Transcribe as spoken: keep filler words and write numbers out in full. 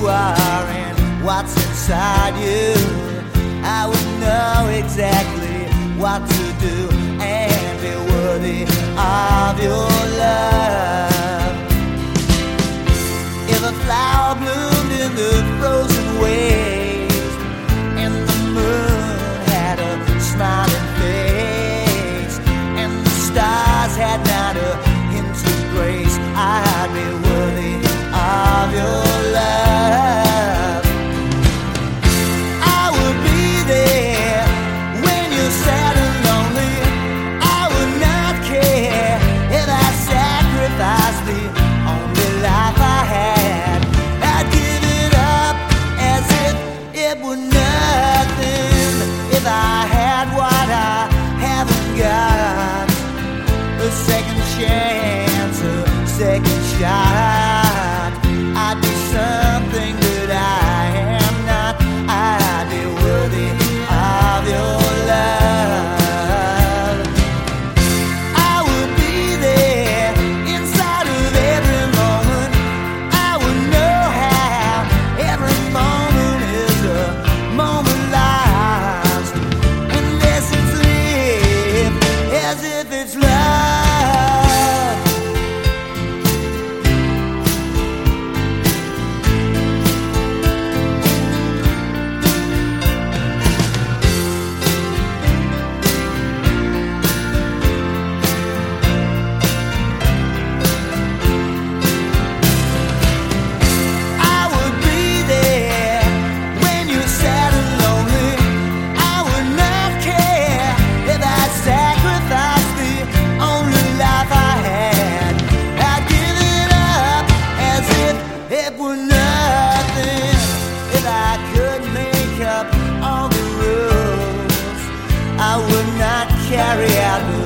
are and what's inside you. I would know exactly what to do and be worthy of your love. If a flower bloomed in the frozen waves and the moon had a smiling face and the stars had not a hint of grace, I'd be worthy of your love. I would be there when you're sad and lonely. I would not care if I sacrificed the only life I had. I'd give it up as if it were nothing. If I had what I haven't got, a second chance, a second shot, I'd be something that I am not. I'd be worthy of your love. I would be there inside of every moment. I would know how every moment is a moment lost, unless it's lived as if it's love. I would not carry out the